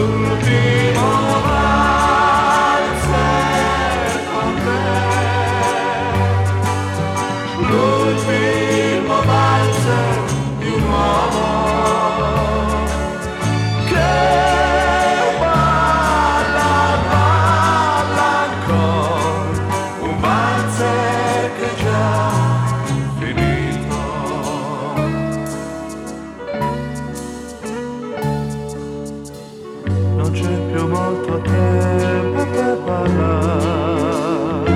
l'ultimo valzer con te, l'ultimo valzer di un uomo che balla, balla ancora, un valzer che è già finito. Non c'è più molto tempo per parlare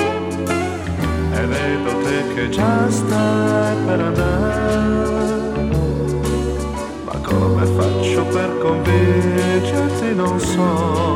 e vedo te che già stai per andare, ma come faccio per convincerti non so.